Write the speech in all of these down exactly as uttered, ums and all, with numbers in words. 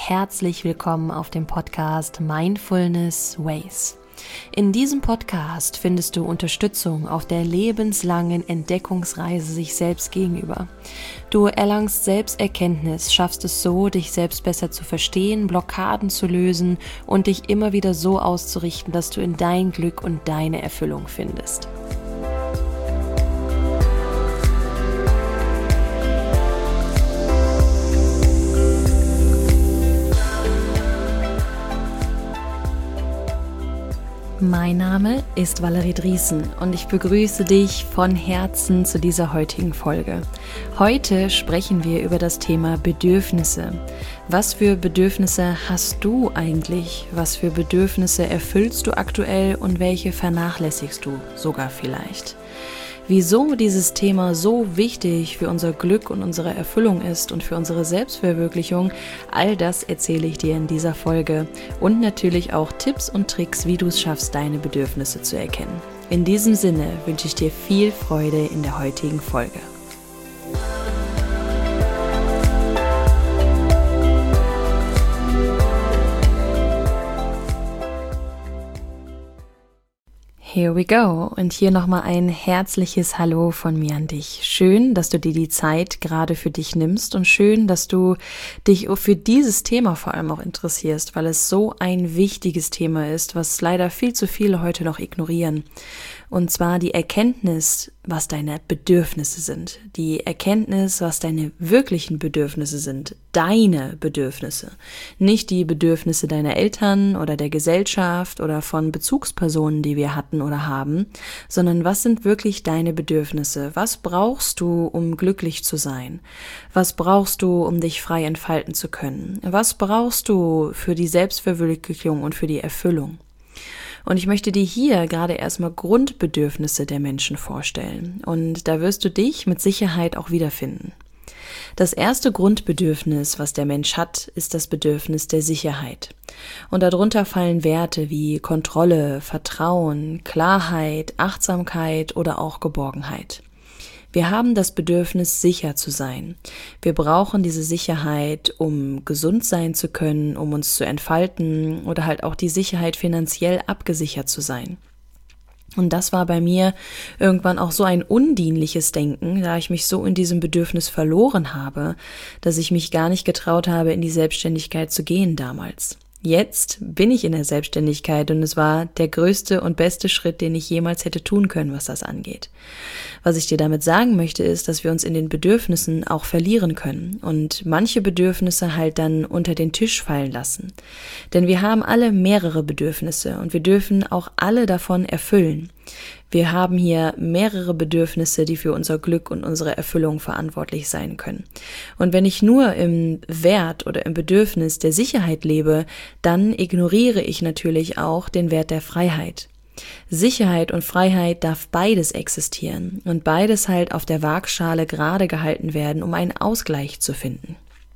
herzlich willkommen auf dem Podcast Mindfulness Ways. In diesem Podcast findest du Unterstützung auf der lebenslangen Entdeckungsreise sich selbst gegenüber. Du erlangst Selbsterkenntnis, schaffst es so, dich selbst besser zu verstehen, Blockaden zu lösen und dich immer wieder so auszurichten, dass du in dein Glück und deine Erfüllung findest. Mein Name ist Valerie Driesen und ich begrüße dich von Herzen zu dieser heutigen Folge. Heute sprechen wir über das Thema Bedürfnisse. Was für Bedürfnisse hast du eigentlich? Was für Bedürfnisse erfüllst du aktuell und welche vernachlässigst du sogar vielleicht? Wieso dieses Thema so wichtig für unser Glück und unsere Erfüllung ist und für unsere Selbstverwirklichung, all das erzähle ich dir in dieser Folge und natürlich auch Tipps und Tricks, wie du es schaffst, deine Bedürfnisse zu erkennen. In diesem Sinne wünsche ich dir viel Freude in der heutigen Folge. Here we go und hier nochmal ein herzliches Hallo von mir an dich. Schön, dass du dir die Zeit gerade für dich nimmst und schön, dass du dich für dieses Thema vor allem auch interessierst, weil es so ein wichtiges Thema ist, was leider viel zu viele heute noch ignorieren. Und zwar die Erkenntnis, was deine Bedürfnisse sind. Die Erkenntnis, was deine wirklichen Bedürfnisse sind. Deine Bedürfnisse. Nicht die Bedürfnisse deiner Eltern oder der Gesellschaft oder von Bezugspersonen, die wir hatten oder haben, sondern was sind wirklich deine Bedürfnisse? Was brauchst du, um glücklich zu sein? Was brauchst du, um dich frei entfalten zu können? Was brauchst du für die Selbstverwirklichung und für die Erfüllung? Und ich möchte dir hier gerade erstmal Grundbedürfnisse der Menschen vorstellen. Und da wirst du dich mit Sicherheit auch wiederfinden. Das erste Grundbedürfnis, was der Mensch hat, ist das Bedürfnis der Sicherheit. Und darunter fallen Werte wie Kontrolle, Vertrauen, Klarheit, Achtsamkeit oder auch Geborgenheit. Wir haben das Bedürfnis, sicher zu sein. Wir brauchen diese Sicherheit, um gesund sein zu können, um uns zu entfalten oder halt auch die Sicherheit, finanziell abgesichert zu sein. Und das war bei mir irgendwann auch so ein undienliches Denken, da ich mich so in diesem Bedürfnis verloren habe, dass ich mich gar nicht getraut habe, in die Selbstständigkeit zu gehen damals. Jetzt bin ich in der Selbstständigkeit und es war der größte und beste Schritt, den ich jemals hätte tun können, was das angeht. Was ich dir damit sagen möchte, ist, dass wir uns in den Bedürfnissen auch verlieren können und manche Bedürfnisse halt dann unter den Tisch fallen lassen. Denn wir haben alle mehrere Bedürfnisse und wir dürfen auch alle davon erfüllen. Wir haben hier mehrere Bedürfnisse, die für unser Glück und unsere Erfüllung verantwortlich sein können. Und wenn ich nur im Wert oder im Bedürfnis der Sicherheit lebe, dann ignoriere ich natürlich auch den Wert der Freiheit. Sicherheit und Freiheit darf beides existieren und beides halt auf der Waagschale gerade gehalten werden, um einen Ausgleich zu finden.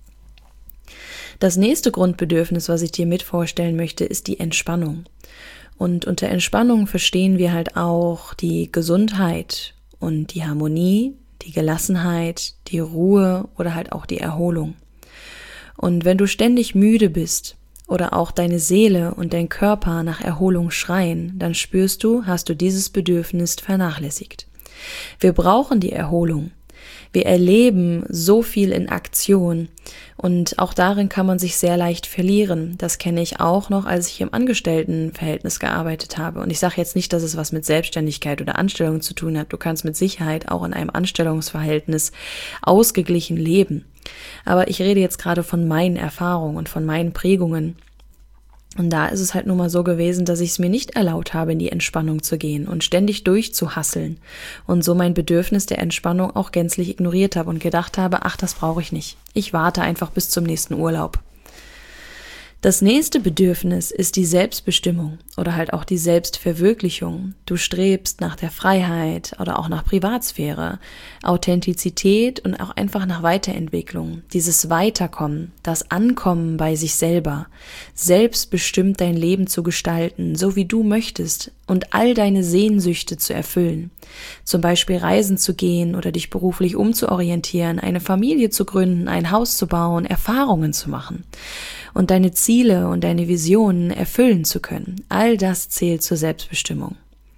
Das nächste Grundbedürfnis, was ich dir mit vorstellen möchte, ist die Entspannung. Und unter Entspannung verstehen wir halt auch die Gesundheit und die Harmonie, die Gelassenheit, die Ruhe oder halt auch die Erholung. Und wenn du ständig müde bist oder auch deine Seele und dein Körper nach Erholung schreien, dann spürst du, hast du dieses Bedürfnis vernachlässigt. Wir brauchen die Erholung. Wir erleben so viel in Aktion und auch darin kann man sich sehr leicht verlieren. Das kenne ich auch noch, als ich im Angestelltenverhältnis gearbeitet habe. Und ich sage jetzt nicht, dass es was mit Selbstständigkeit oder Anstellung zu tun hat. Du kannst mit Sicherheit auch in einem Anstellungsverhältnis ausgeglichen leben. Aber ich rede jetzt gerade von meinen Erfahrungen und von meinen Prägungen. Und da ist es halt nun mal so gewesen, dass ich es mir nicht erlaubt habe, in die Entspannung zu gehen und ständig durchzuhasseln und so mein Bedürfnis der Entspannung auch gänzlich ignoriert habe und gedacht habe, ach, das brauche ich nicht. Ich warte einfach bis zum nächsten Urlaub. Das nächste Bedürfnis ist die Selbstbestimmung oder halt auch die Selbstverwirklichung. Du strebst nach der Freiheit oder auch nach Privatsphäre, Authentizität und auch einfach nach Weiterentwicklung. Dieses Weiterkommen, das Ankommen bei sich selber, selbstbestimmt dein Leben zu gestalten, so wie du möchtest, und all deine Sehnsüchte zu erfüllen. Zum Beispiel reisen zu gehen oder dich beruflich umzuorientieren, eine Familie zu gründen, ein Haus zu bauen, Erfahrungen zu machen und deine Ziele und deine Visionen erfüllen zu können. All das zählt zur Selbstbestimmung.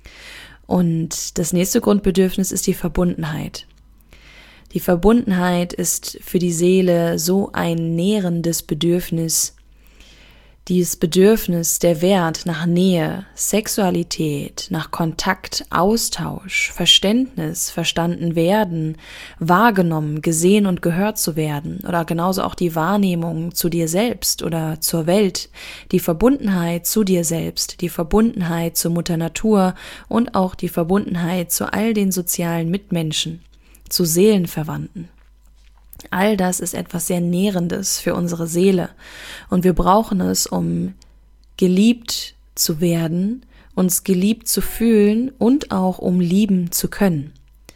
Und das nächste Grundbedürfnis ist die Verbundenheit. Die Verbundenheit ist für die Seele so ein nährendes Bedürfnis. Dieses Bedürfnis, der Wert nach Nähe, Sexualität, nach Kontakt, Austausch, Verständnis, verstanden werden, wahrgenommen, gesehen und gehört zu werden oder genauso auch die Wahrnehmung zu dir selbst oder zur Welt, die Verbundenheit zu dir selbst, die Verbundenheit zur Mutter Natur und auch die Verbundenheit zu all den sozialen Mitmenschen, zu Seelenverwandten. All das ist etwas sehr Nährendes für unsere Seele und wir brauchen es, um geliebt zu werden, uns geliebt zu fühlen und auch um lieben zu können.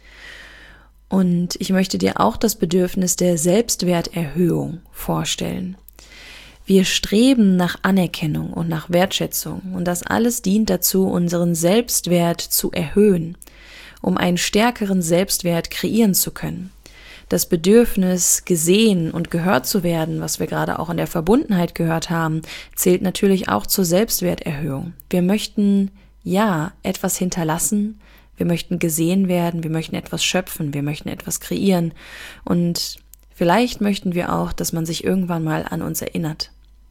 Und ich möchte dir auch das Bedürfnis der Selbstwerterhöhung vorstellen. Wir streben nach Anerkennung und nach Wertschätzung und das alles dient dazu, unseren Selbstwert zu erhöhen, um einen stärkeren Selbstwert kreieren zu können. Das Bedürfnis, gesehen und gehört zu werden, was wir gerade auch in der Verbundenheit gehört haben, zählt natürlich auch zur Selbstwerterhöhung. Wir möchten, ja, etwas hinterlassen, wir möchten gesehen werden, wir möchten etwas schöpfen, wir möchten etwas kreieren und vielleicht möchten wir auch, dass man sich irgendwann mal an uns erinnert.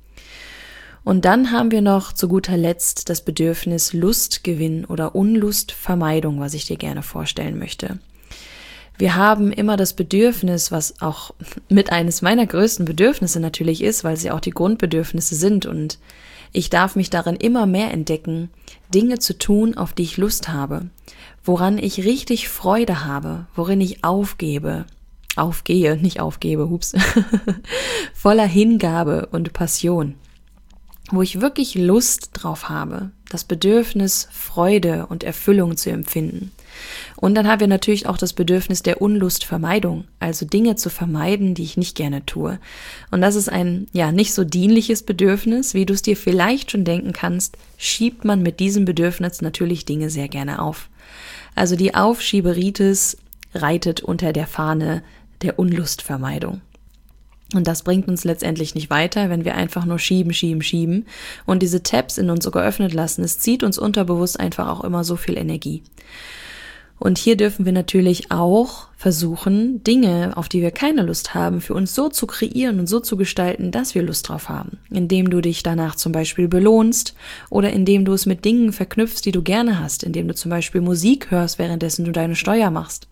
Und dann haben wir noch zu guter Letzt das Bedürfnis Lustgewinn oder Unlustvermeidung, was ich dir gerne vorstellen möchte. Wir haben immer das Bedürfnis, was auch mit eines meiner größten Bedürfnisse natürlich ist, weil sie auch die Grundbedürfnisse sind und ich darf mich darin immer mehr entdecken, Dinge zu tun, auf die ich Lust habe, woran ich richtig Freude habe, worin ich aufgebe, aufgehe, nicht aufgebe, hups, voller Hingabe und Passion, wo ich wirklich Lust drauf habe, das Bedürfnis, Freude und Erfüllung zu empfinden. Und dann haben wir natürlich auch das Bedürfnis der Unlustvermeidung, also Dinge zu vermeiden, die ich nicht gerne tue. Und das ist ein, ja, nicht so dienliches Bedürfnis, wie du es dir vielleicht schon denken kannst, schiebt man mit diesem Bedürfnis natürlich Dinge sehr gerne auf. Also die Aufschieberitis reitet unter der Fahne der Unlustvermeidung. Und das bringt uns letztendlich nicht weiter, wenn wir einfach nur schieben, schieben, schieben und diese Tabs in uns so geöffnet lassen. Es zieht uns unterbewusst einfach auch immer so viel Energie. Und hier dürfen wir natürlich auch versuchen, Dinge, auf die wir keine Lust haben, für uns so zu kreieren und so zu gestalten, dass wir Lust drauf haben. Indem du dich danach zum Beispiel belohnst oder indem du es mit Dingen verknüpfst, die du gerne hast, indem du zum Beispiel Musik hörst, währenddessen du deine Steuer machst.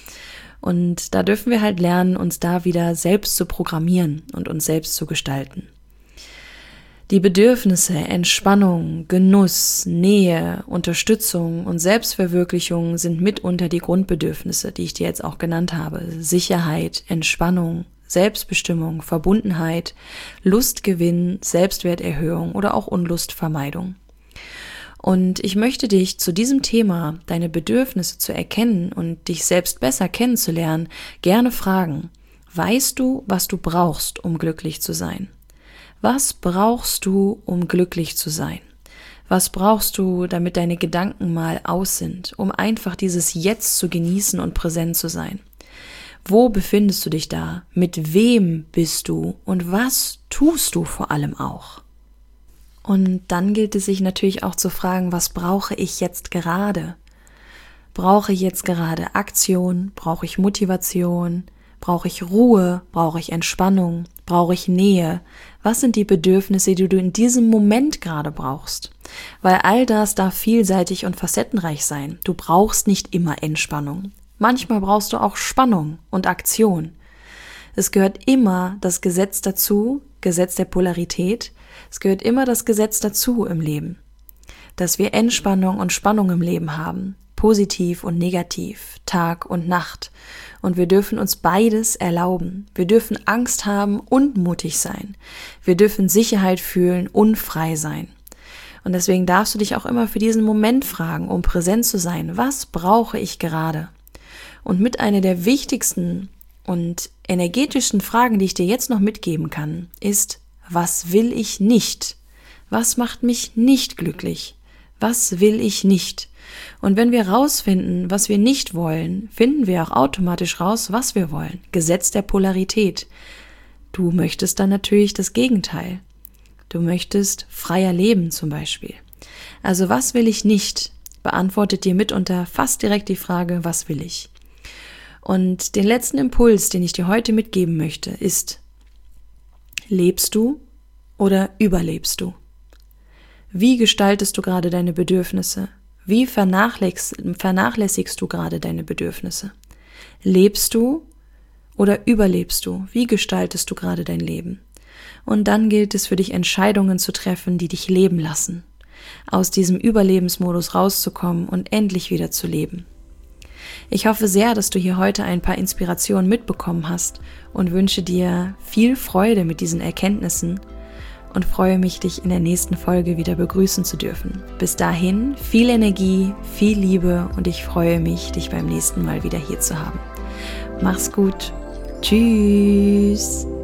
Und da dürfen wir halt lernen, uns da wieder selbst zu programmieren und uns selbst zu gestalten. Die Bedürfnisse, Entspannung, Genuss, Nähe, Unterstützung und Selbstverwirklichung sind mitunter die Grundbedürfnisse, die ich dir jetzt auch genannt habe. Sicherheit, Entspannung, Selbstbestimmung, Verbundenheit, Lustgewinn, Selbstwerterhöhung oder auch Unlustvermeidung. Und ich möchte dich zu diesem Thema, deine Bedürfnisse zu erkennen und dich selbst besser kennenzulernen, gerne fragen: Weißt du, was du brauchst, um glücklich zu sein? Was brauchst du, um glücklich zu sein? Was brauchst du, damit deine Gedanken mal aus sind, um einfach dieses Jetzt zu genießen und präsent zu sein? Wo befindest du dich da? Mit wem bist du? Und was tust du vor allem auch? Und dann gilt es sich natürlich auch zu fragen, was brauche ich jetzt gerade? Brauche ich jetzt gerade Aktion? Brauche ich Motivation? Brauche ich Ruhe? Brauche ich Entspannung? Brauche ich Nähe? Was sind die Bedürfnisse, die du in diesem Moment gerade brauchst? Weil all das darf vielseitig und facettenreich sein. Du brauchst nicht immer Entspannung. Manchmal brauchst du auch Spannung und Aktion. Es gehört immer das Gesetz dazu, Gesetz der Polarität. Es gehört immer das Gesetz dazu im Leben, dass wir Entspannung und Spannung im Leben haben, positiv und negativ, Tag und Nacht. Und wir dürfen uns beides erlauben. Wir dürfen Angst haben und mutig sein. Wir dürfen Sicherheit fühlen und frei sein. Und deswegen darfst du dich auch immer für diesen Moment fragen, um präsent zu sein. Was brauche ich gerade? Und mit einer der wichtigsten und energetischsten Fragen, die ich dir jetzt noch mitgeben kann, ist: Was will ich nicht? Was macht mich nicht glücklich? Was will ich nicht? Und wenn wir rausfinden, was wir nicht wollen, finden wir auch automatisch raus, was wir wollen. Gesetz der Polarität. Du möchtest dann natürlich das Gegenteil. Du möchtest freier leben zum Beispiel. Also was will ich nicht? Beantwortet dir mitunter fast direkt die Frage, was will ich? Und den letzten Impuls, den ich dir heute mitgeben möchte, ist: Lebst du oder überlebst du? Wie gestaltest du gerade deine Bedürfnisse? Wie vernachlässigst, vernachlässigst du gerade deine Bedürfnisse? Lebst du oder überlebst du? Wie gestaltest du gerade dein Leben? Und dann gilt es für dich, Entscheidungen zu treffen, die dich leben lassen, aus diesem Überlebensmodus rauszukommen und endlich wieder zu leben. Ich hoffe sehr, dass du hier heute ein paar Inspirationen mitbekommen hast und wünsche dir viel Freude mit diesen Erkenntnissen und freue mich, dich in der nächsten Folge wieder begrüßen zu dürfen. Bis dahin viel Energie, viel Liebe und ich freue mich, dich beim nächsten Mal wieder hier zu haben. Mach's gut. Tschüss.